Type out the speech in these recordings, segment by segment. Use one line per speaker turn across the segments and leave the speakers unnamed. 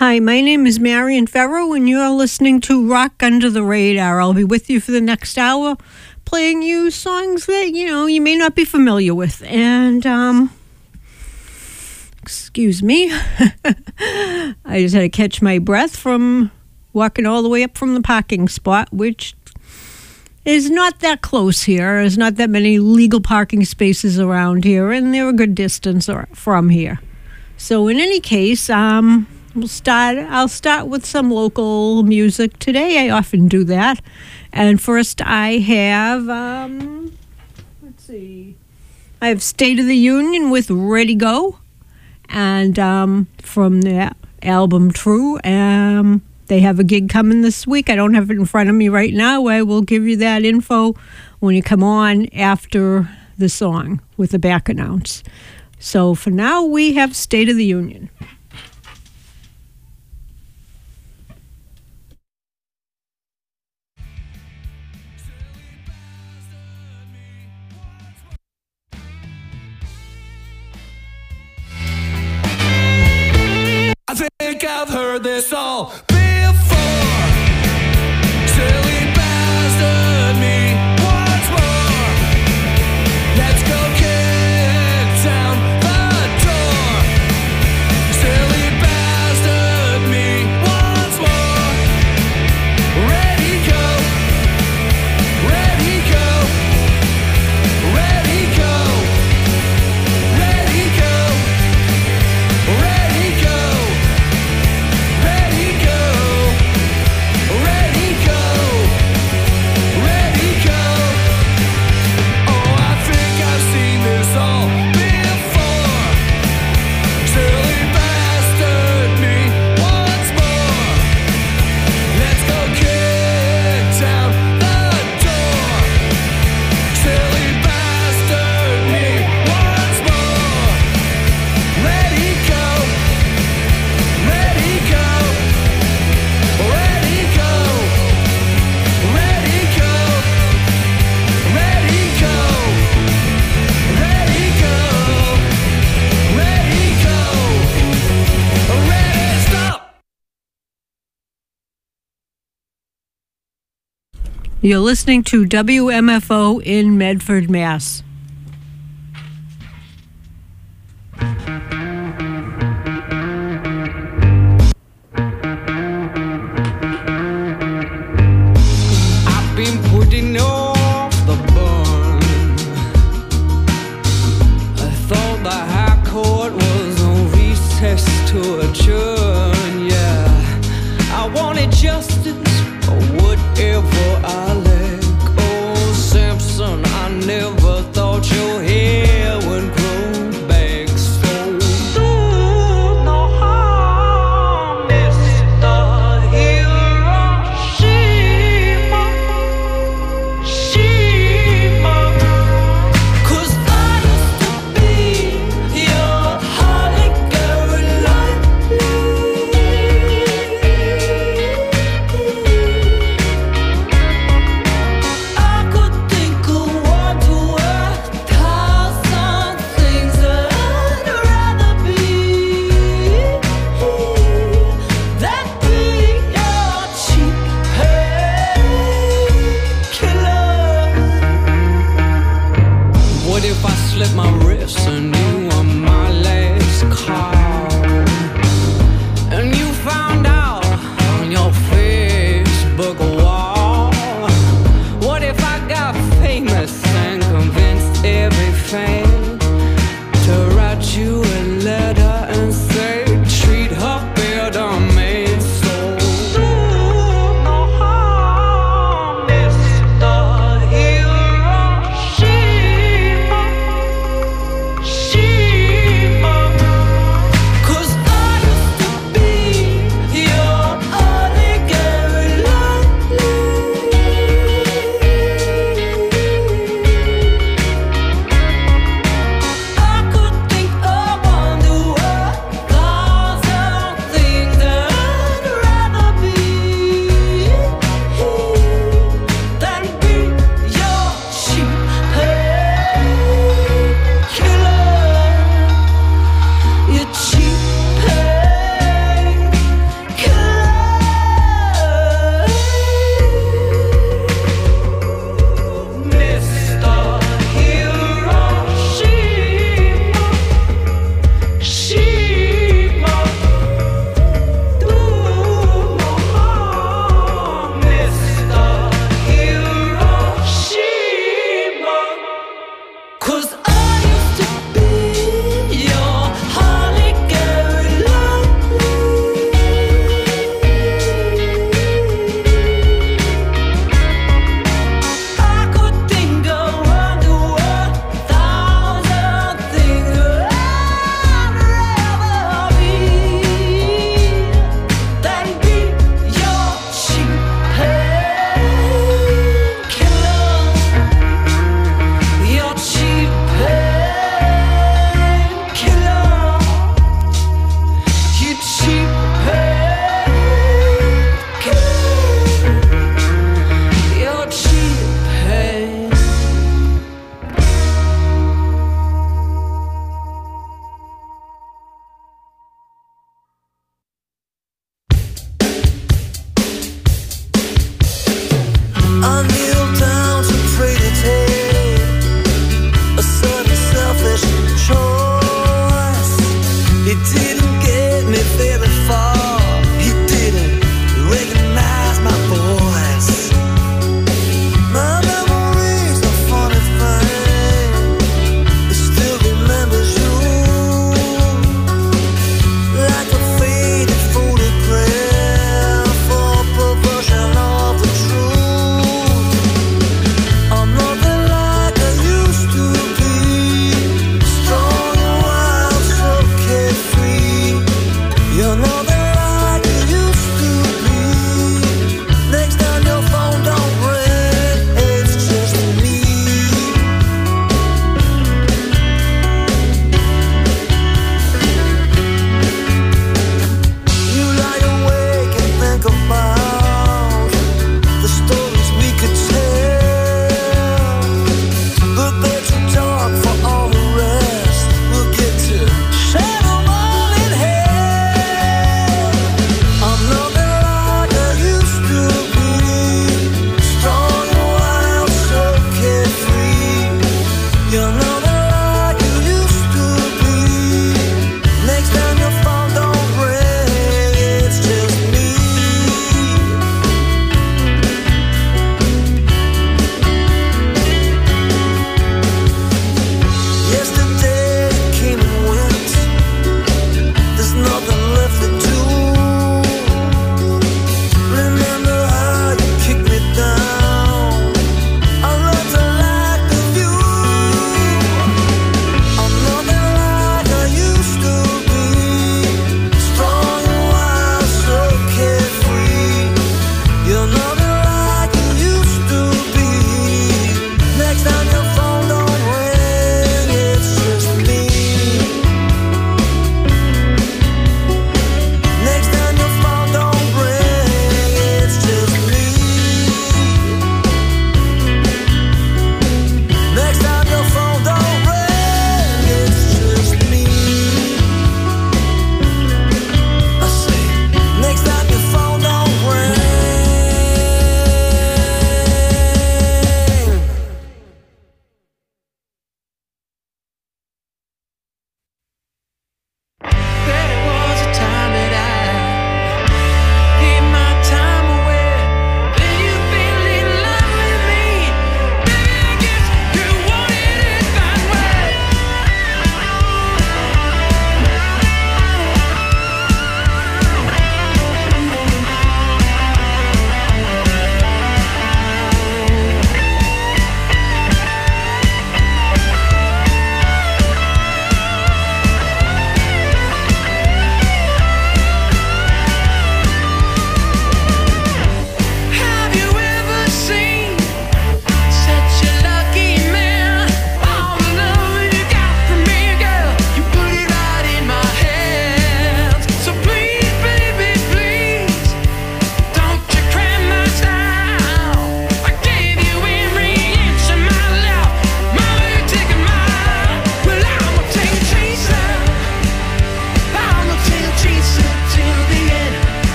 Hi, my name is Marian Farrow, and you're listening to Rock Under the Radar. I'll be with you for the next hour, playing you songs that, you may not be familiar with. And, excuse me, I just had to catch my breath from walking all the way up from the parking spot, which is not that close here. There's not that many legal parking spaces around here, and they're a good distance from here. So in any case, I'll start with some local music today. I often do that. And first I have, I have State of the Union with Ready Go. And from the album True, they have a gig coming this week. I don't have it in front of me right now. I will give you that info when you come on after the song with the back announce. So for now, we have State of the Union.
I think I've heard this all before. Silly bastard me once more. Let's go kick down the door. Silly bastard me once more. Ready, go. Ready, go. Ready, go. Ready, go. Ready, go. Ready, go. Ready, go. Ready, go. Oh, I think I've seen this all before. Silly bastard me once more. Let's go kick down the door. Silly bastard me once more. Ready, go. Ready, go. Ready, go. Ready, go. Ready, go. Ready, go. Ready, go. Ready, stop.
You're listening to WMFO in Medford, Mass.
I've been putting off the burn. I thought the High Court was on recess to adjourn. Yeah, I wanted justice or whatever I lack. Oh, Simpson, I never thought your hair would grow back so. Do no harm, Mr. Hiroshima. Shima. 'Cause I used to be your Holly Carolina.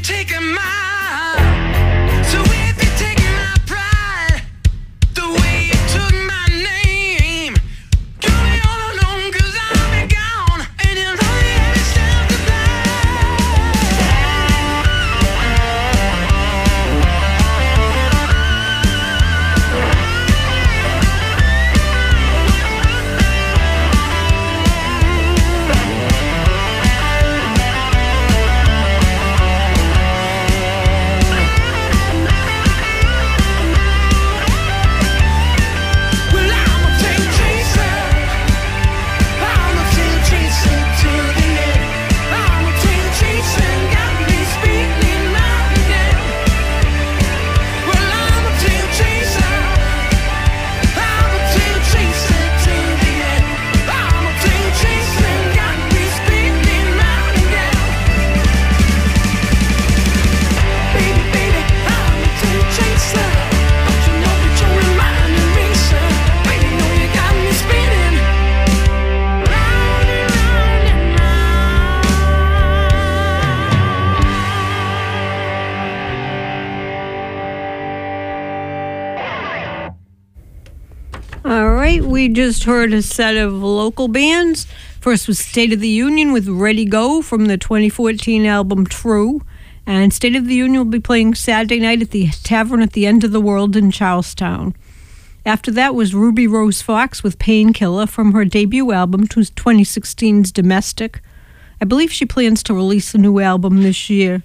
taking my, so if you're taking my pride, the way you took my name, you'll be all alone 'cause I'll be gone, and you'll only have yourself to
We just heard a set of local bands. First was State of the Union with Ready Go from the 2014 album True. And State of the Union will be playing Saturday night at the Tavern at the End of the World in Charlestown. After that was Ruby Rose Fox with Painkiller from her debut album, 2016's Domestic. I believe she plans to release a new album this year.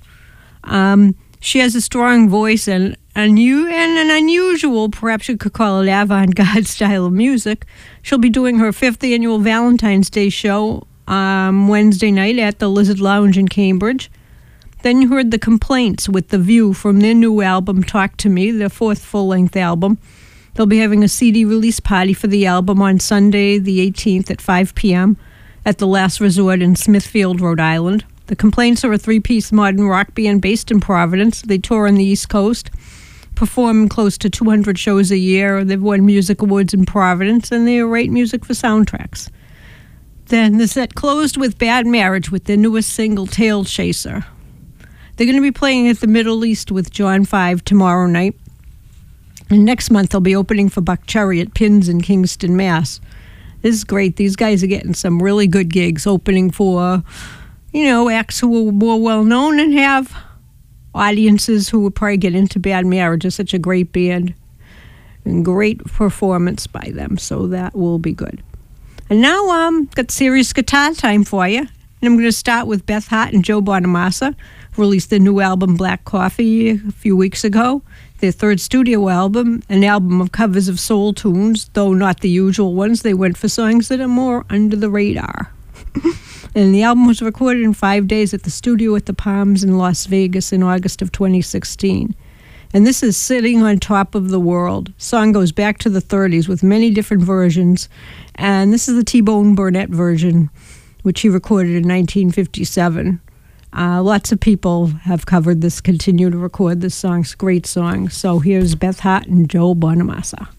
She has a strong voice and an unusual, perhaps you could call it avant-garde style of music. She'll be doing her 5th annual Valentine's Day show Wednesday night at the Lizard Lounge in Cambridge. Then you heard The Complaints with The View from their new album, Talk to Me, their 4th full-length album. They'll be having a CD release party for the album on Sunday, the 18th at 5 p.m. at the Last Resort in Smithfield, Rhode Island. The Complaints are a 3-piece modern rock band based in Providence. They tour on the East Coast, perform close to 200 shows a year. They've won music awards in Providence, and they write music for soundtracks. Then the set closed with Bad Marriage with their newest single, Tail Chaser. They're going to be playing at the Middle East with John 5 tomorrow night. And next month they'll be opening for Buck Cherry at Pins in Kingston, Mass. This is great. These guys are getting some really good gigs, opening for, acts who are more well-known and have audiences who would probably get into Bad Marriage. Is such a great band and great performance by them, so that will be good. And now got serious guitar time for you. And I'm going to start with Beth Hart and Joe Bonamassa, released their new album Black Coffee a few weeks ago. Their 3rd studio album, an album of covers of soul tunes, though not the usual ones. They went for songs that are more under the radar. And the album was recorded in 5 days at the studio at the Palms in Las Vegas in August of 2016. And this is Sitting on Top of the World. The song goes back to the 30s with many different versions. And this is the T-Bone Burnett version, which he recorded in 1957. Lots of people have covered this, continue to record this song. It's a great song. So here's Beth Hart and Joe Bonamassa.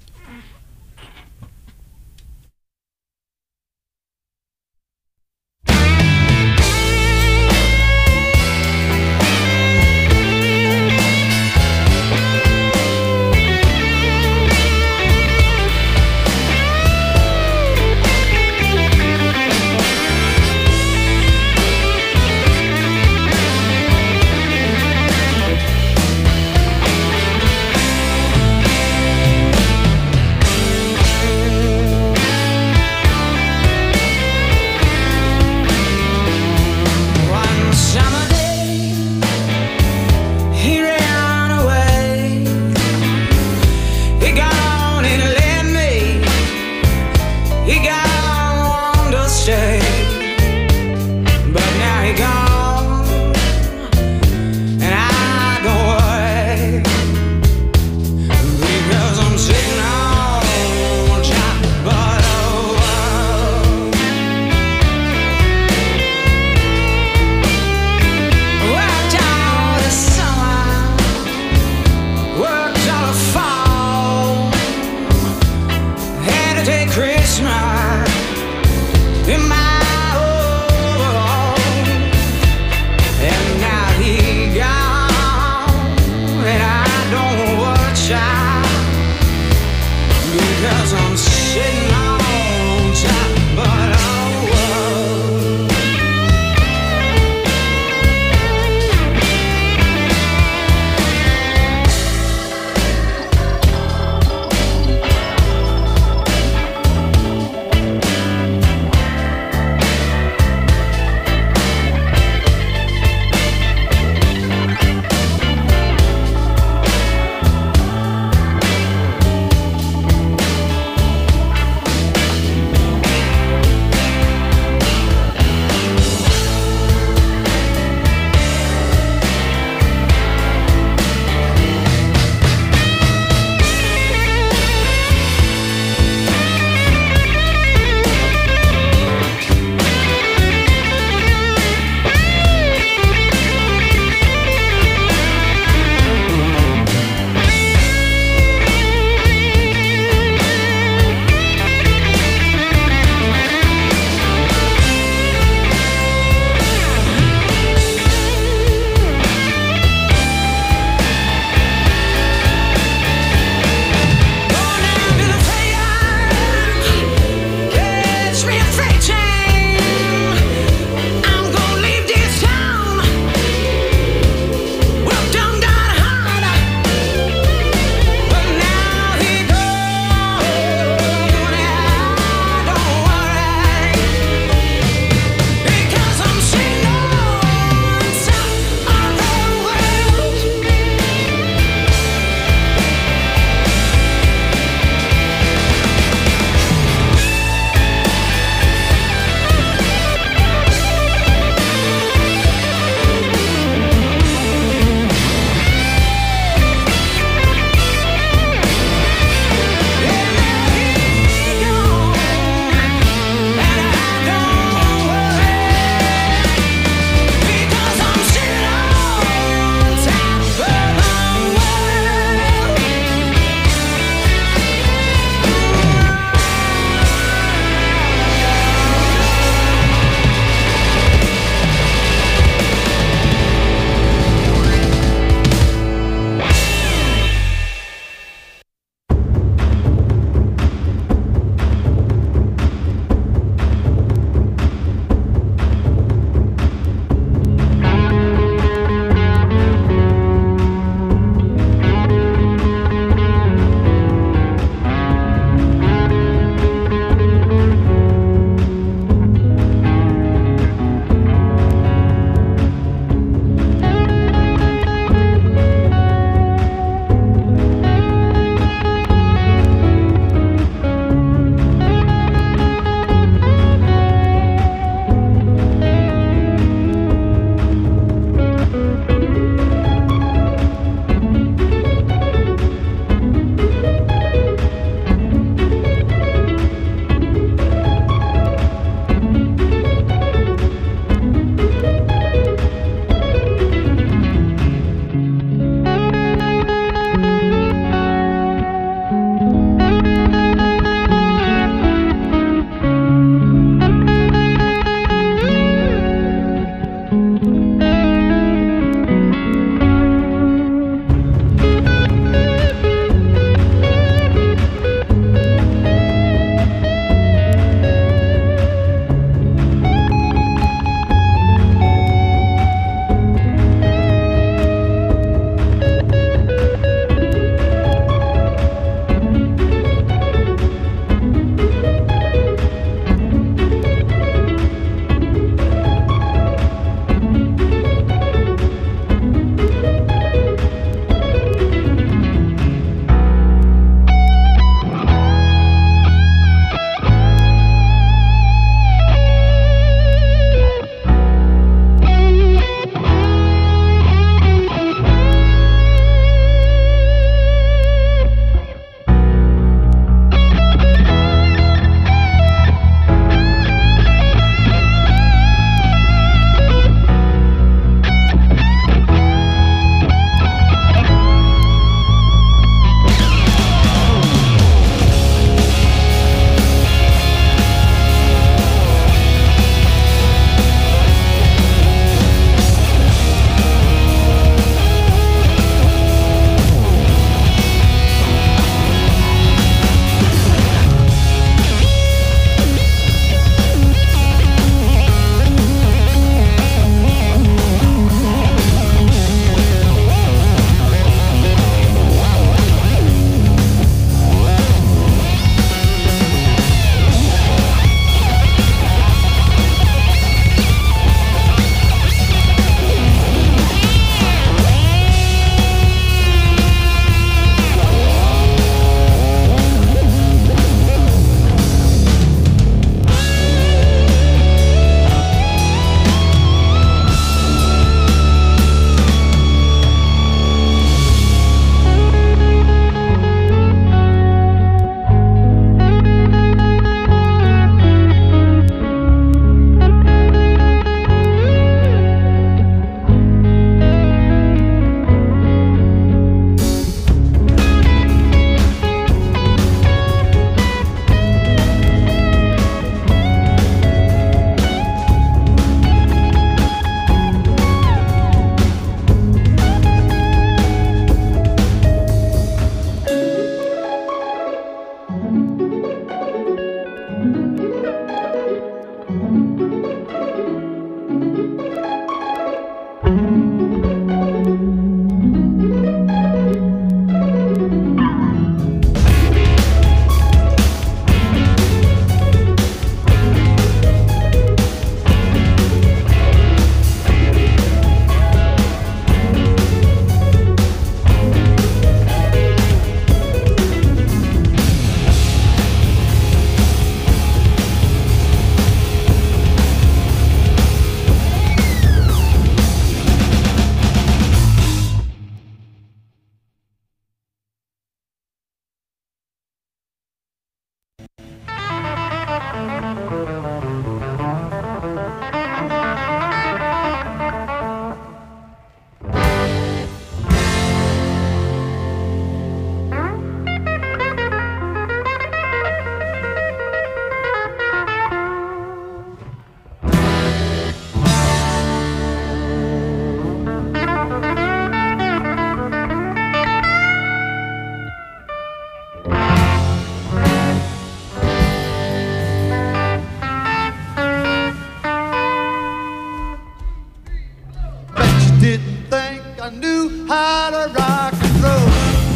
didn't think I knew how to rock and roll.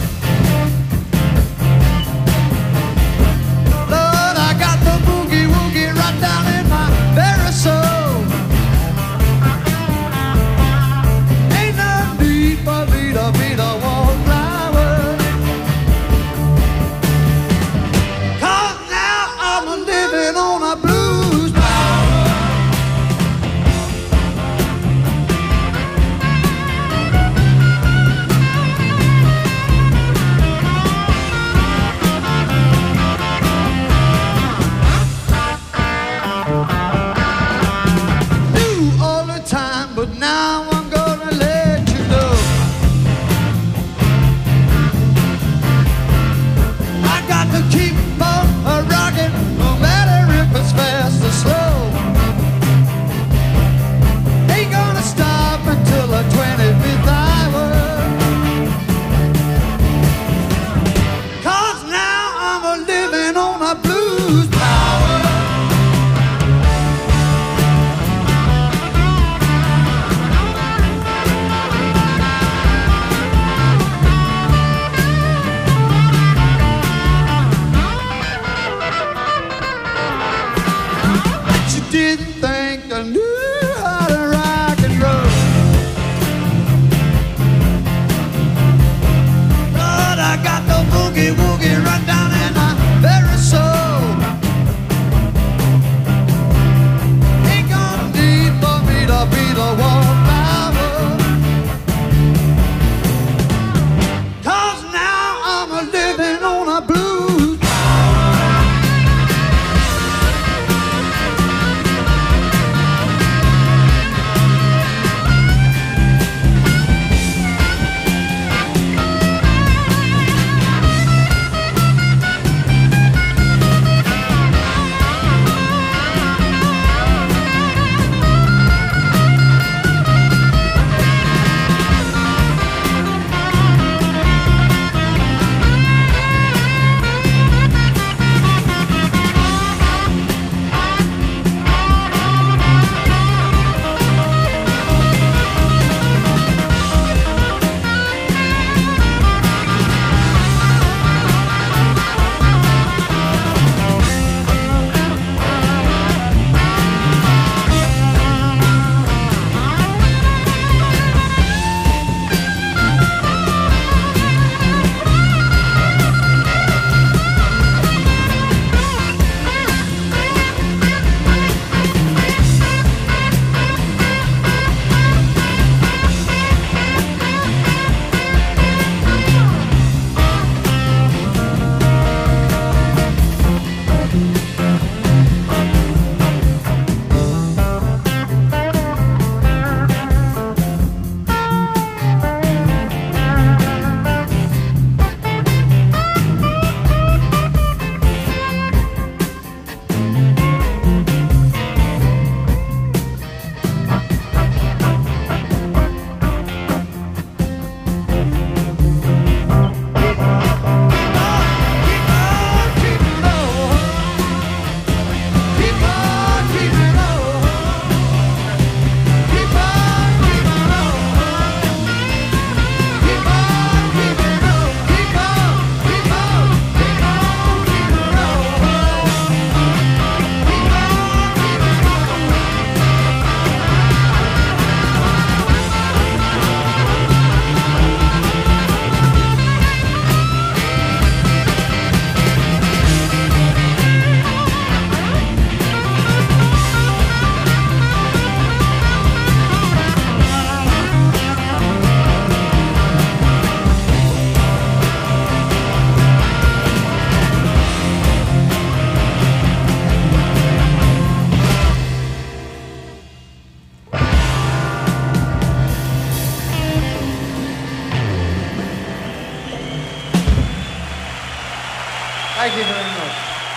Lord, I got the boogie woogie right down in my very soul. Ain't no need for me to be the wallflower, 'cause now I'm living on a blues power. Knew all the time, but now I'm gonna let you know. I got to keep on rocking, no matter if it's fast or slow. Ain't gonna stop until the 25th hour, 'cause now I'm a living on a blues power. But you didn't think I knew how to rock and roll. Lord, I got the boogie woogie right down in my very soul. Ain't gonna need for me to be the wallflower, 'cause now I'm a living on a blues power. Thank you very much.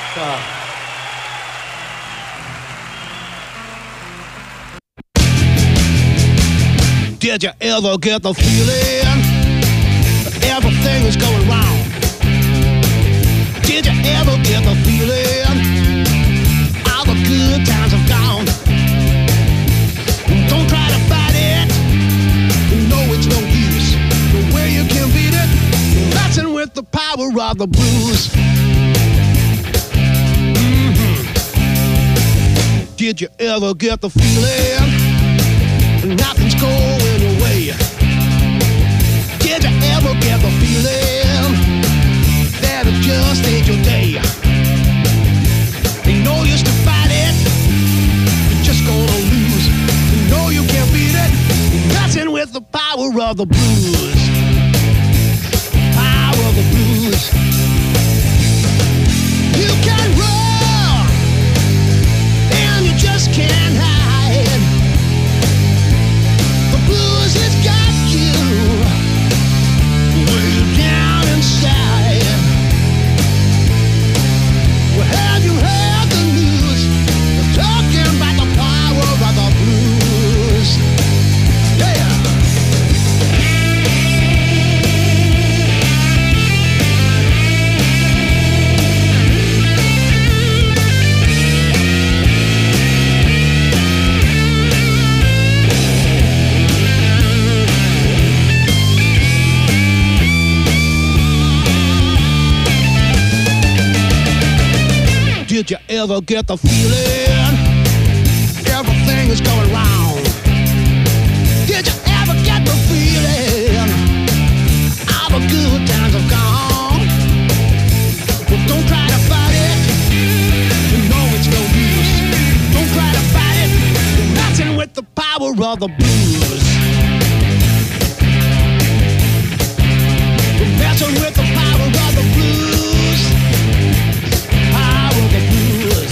Did you ever get the feeling that everything is going wrong? Did you ever get the feeling all the good times have gone? Don't try to fight it, of the blues. Did you ever get the feeling nothing's going away? Did you ever get the feeling that it just ain't your day? Ain't no use to fight it, you're just gonna lose. You know you can't beat it, messing with the power of the blues. Power of the blues. You can run, and you just can't hide. The blues has got you way down inside. Well, have you heard the news? They're talking about the power of the blues. Yeah. Did you ever get the feeling everything is going wrong? Did you ever get the feeling all the good times have gone? Well, don't try to fight it, you know it's no use. Don't try to fight it, you're messing with the power of the blues. You're messing with the power of the blues. Power of the blues.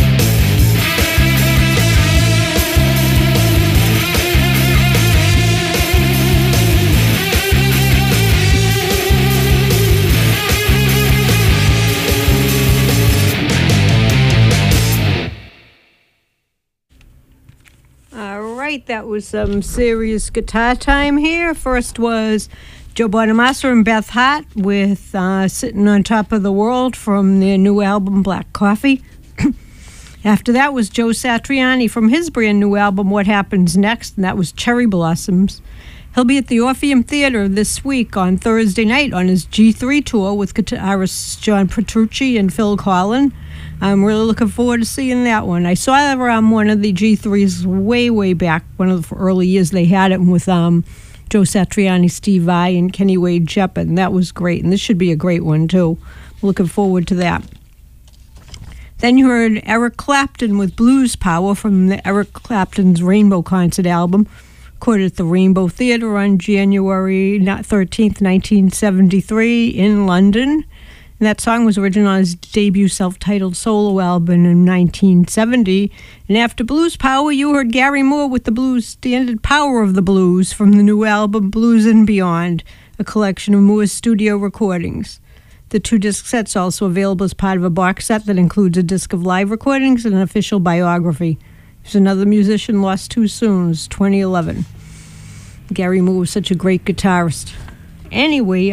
All right, that was some serious guitar time here. First was Joe Bonamassa and Beth Hart with Sitting on Top of the World from their new album, Black Coffee. After that was Joe Satriani from his brand new album, What Happens Next, and that was Cherry Blossoms. He'll be at the Orpheum Theater this week on Thursday night on his G3 tour with guitarists John Petrucci and Phil Collin. I'm really looking forward to seeing that one. I saw one of the G3s way back, one of the early years they had it with Joe Satriani, Steve Vai, and Kenny Wade Shepherd. That was great, and this should be a great one, too. Looking forward to that. Then you heard Eric Clapton with Blues Power from the Eric Clapton's Rainbow Concert album, recorded at the Rainbow Theatre on January 13th, 1973 in London. And that song was originally on his debut self-titled solo album in 1970. And after Blues Power, you heard Gary Moore with the blues standard Power of the Blues from the new album Blues and Beyond, a collection of Moore's studio recordings. The 2-disc set's also available as part of a box set that includes a disc of live recordings and an official biography. There's another musician lost too soon. It was 2011. Gary Moore was such a great guitarist. Anyway,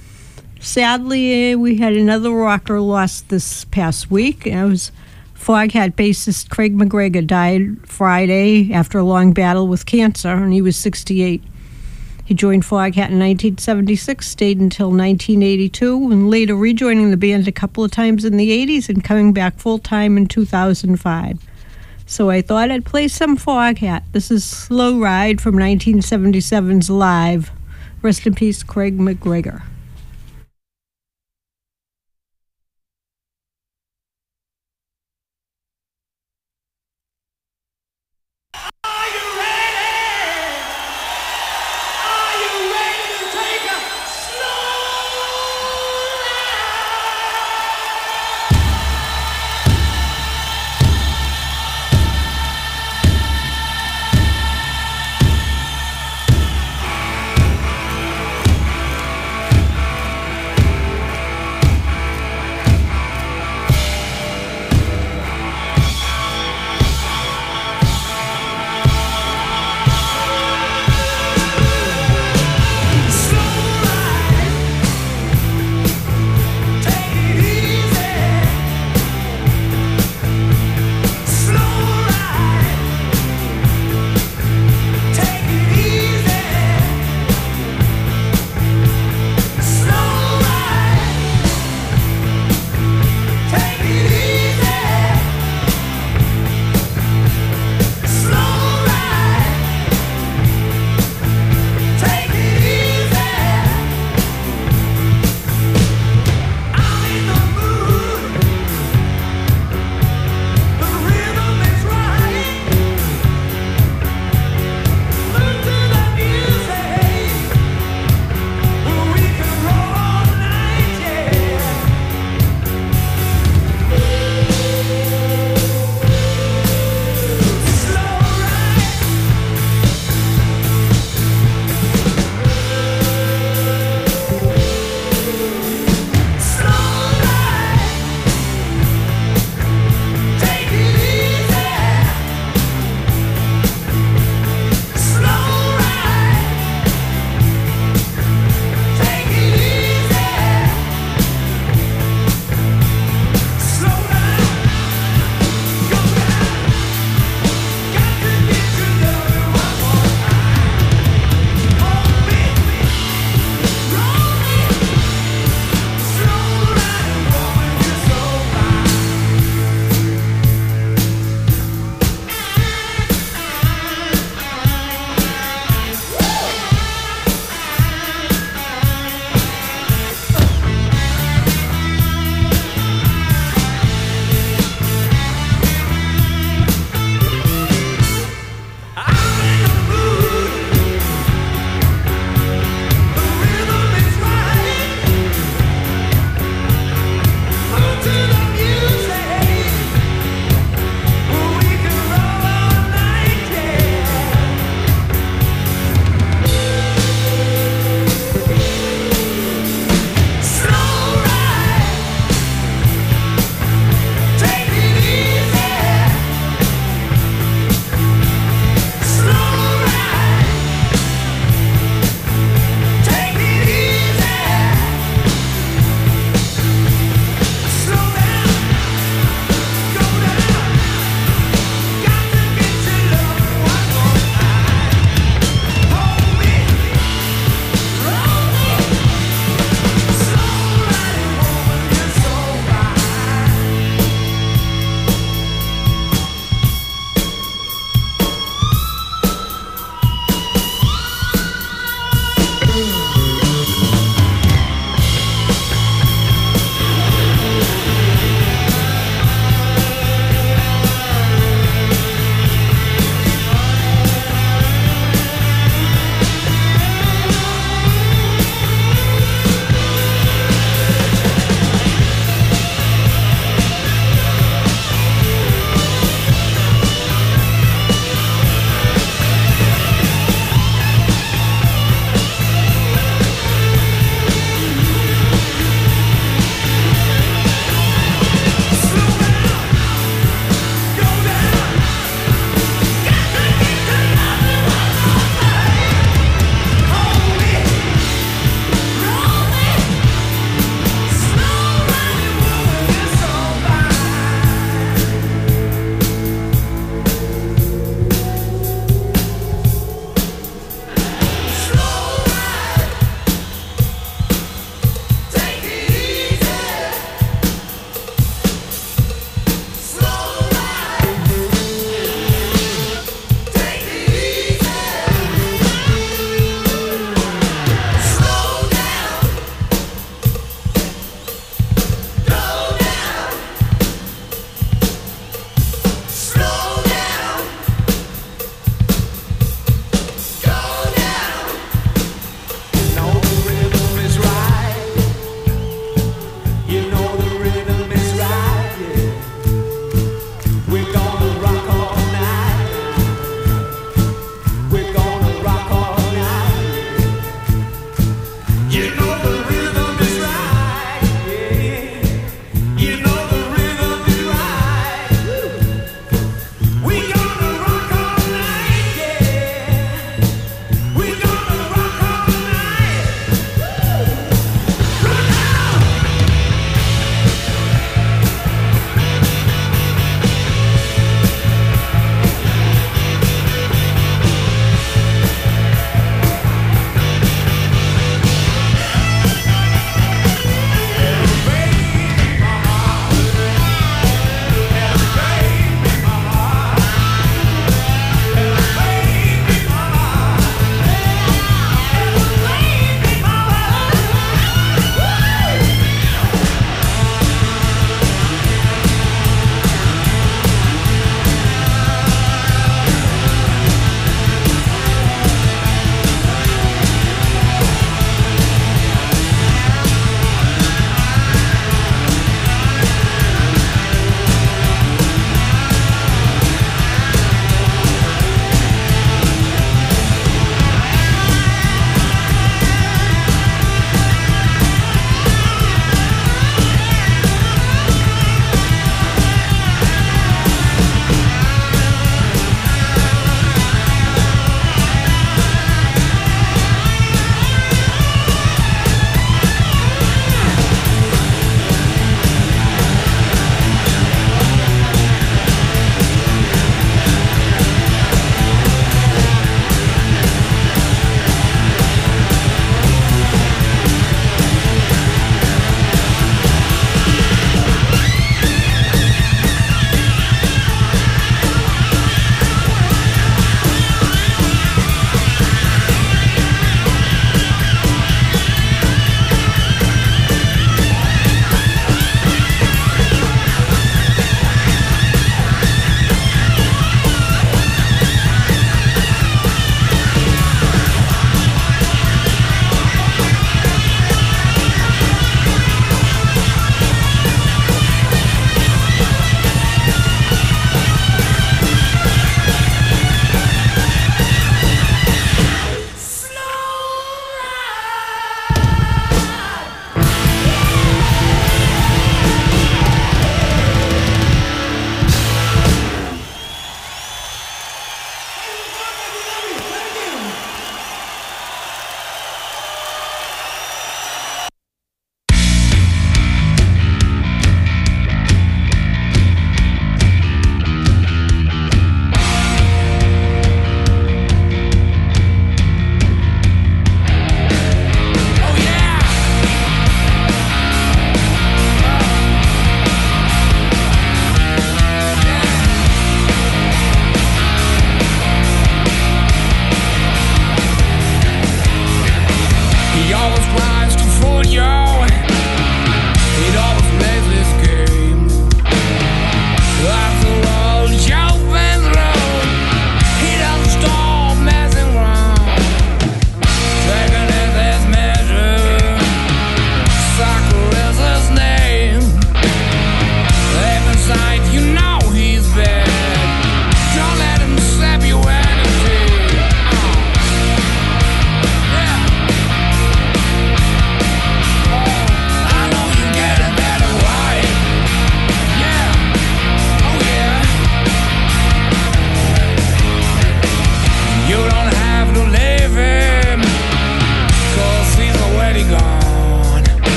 sadly, we had another rocker lost this past week. It was Foghat bassist Craig McGregor died Friday after a long battle with cancer, and he was 68. He joined Foghat in 1976, stayed until 1982, and later rejoining the band a couple of times in the 80s and coming back full-time in 2005. So I thought I'd play some Foghat. This is Slow Ride from 1977's Live. Rest in peace, Craig McGregor.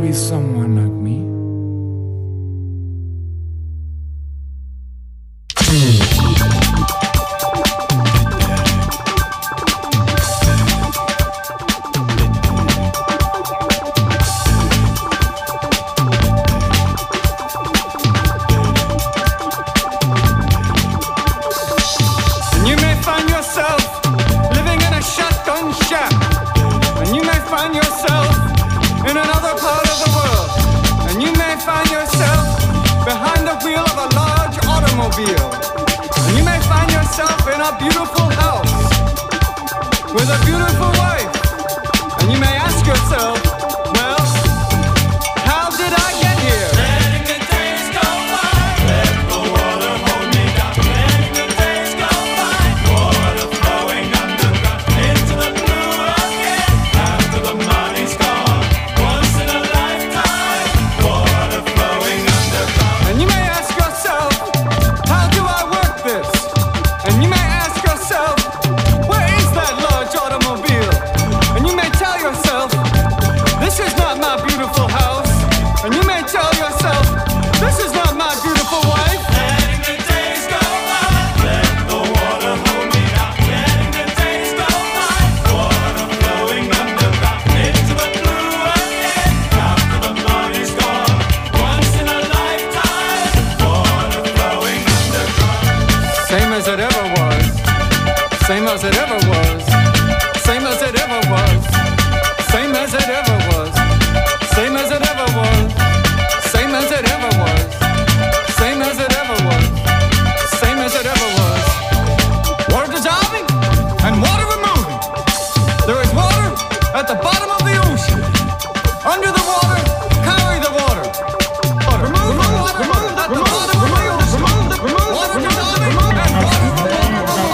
be someone like me.
And you may find yourself in a beautiful house with a beautiful wife. And you may ask yourself, well, how did I get here? Letting the days go by, let the water hold me down. Letting the days go by, water flowing underground into the blue again. After the money's gone, once in a lifetime, water flowing underground. And you may ask yourself, how do I work this? And you may ask yourself, where is that large automobile? And you may tell yourself, this is not my beautiful house. And you may tell yourself, this is not my beautiful wife. Letting the days go by, let the water hold me down. Letting the days go by, water flowing underground into the blue again. After the money's gone, once in a lifetime, water flowing underground. Same as it ever was. Same as it ever was. Same as it ever was. Same as it ever was. Same as it ever was. Same as it ever was. Same as it ever was. Same as it ever was. Water dissolving and water removing. There is water at the bottom of the ocean. Under the water, carry the water. Remove the water at the bottom of the ocean. Water dissolving and water removing.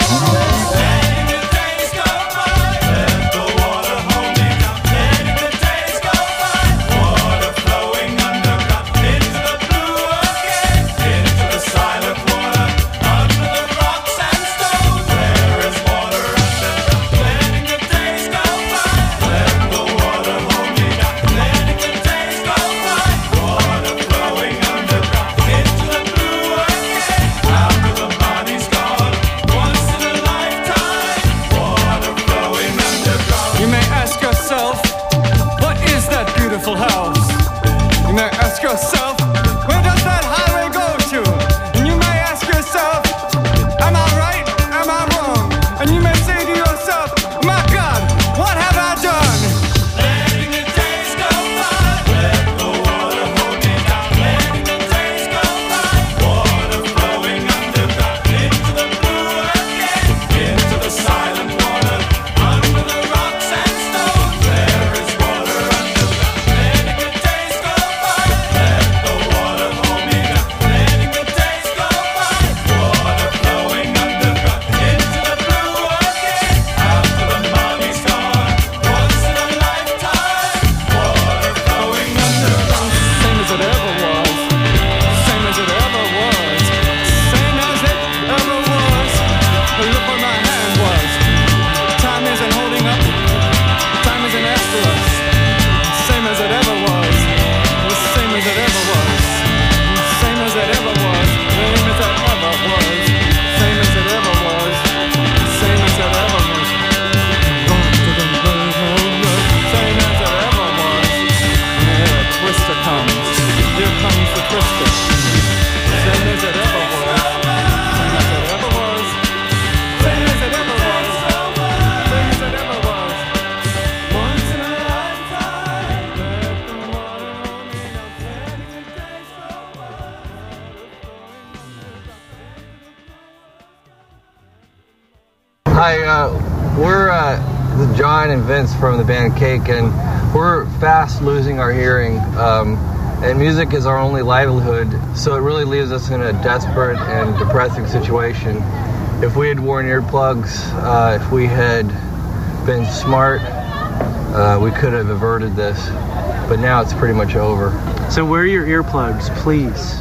Letting the days go by, let the water hold me down. Letting the days go by, water flowing underground into the blue again, into the silent water, under the rocks and stones. There is water underground. Letting the days go by, let the water hold me down. Letting the days go by, water flowing underground into the blue again. After the body's gone, once in a lifetime, water flowing underground. You may ask yourself, what is that beautiful house? You may ask yourself, where does that highway go to? And you may ask yourself, am I right? Am I wrong? And you may say to yourself, my God, what have I done? Letting the days go by, let the water hold me down. Letting the days go by, water flowing underground into the blue again, into the silent water, under the rocks and stones. There is water underground. Letting the days go by, let the water hold me down. Letting the days go by, water flowing underground into the blue again. After the money's gone, once in a lifetime, water flowing underground. Same as it ever was. Same as it ever was. Same as it ever was. Look where my hand was. Time isn't holding up. Time isn't after us. Same as it ever was. Same as it ever was. Same as it ever was. Same as it ever was. Same as it ever was. Same as it ever was. Same as it ever was. Here a twister comes. Here comes the twister. Same as it ever was. Same as it ever was. Same as it ever was. Same as it ever was. Once in a lifetime, let the water hold me down. Letting the days go by.
Hi, we're John and Vince from the band Cake, and we're fast losing our hearing. And music is our only livelihood, so it really leaves us in a desperate and depressing situation. If we had worn earplugs, if we had been smart, we could have averted this. But now it's pretty much over.
So wear your earplugs, please.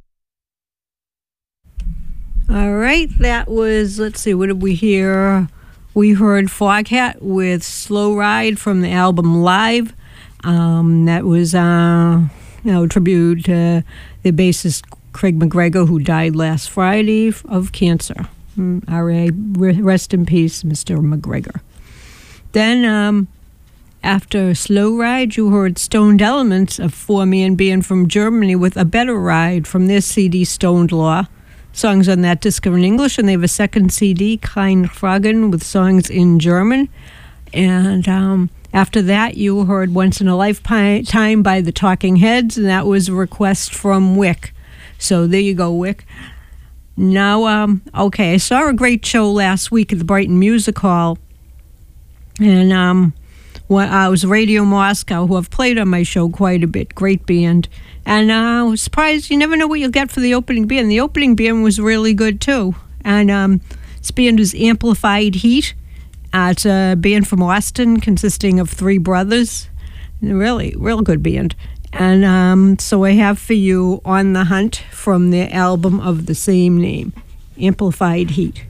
All right, that was, let's see, what did we hear? We heard Foghat with Slow Ride from the album Live. That was tribute to the bassist Craig McGregor, who died last Friday of cancer. R.A. Rest in peace, Mr. McGregor. Then, after Slow Ride, you heard Stoned Elements, a four-man band from Germany, with A Better Ride from their CD Stoned Law. Songs on that disc are in English, and they have a second CD, Kein Fragen, with songs in German. And after that, you heard Once in a Lifetime by the Talking Heads, and that was a request from Wick. So there you go, Wick. Now, I saw a great show last week at the Brighton Music Hall, and I was Radio Moscow, who have played on my show quite a bit. Great band. And I was surprised. You never know what you'll get for the opening band. The opening band was really good, too. And this band is Amplified Heat. It's a band from Austin consisting of three brothers. Really, real good band. And so I have for you On the Hunt from their album of the same name, Amplified Heat.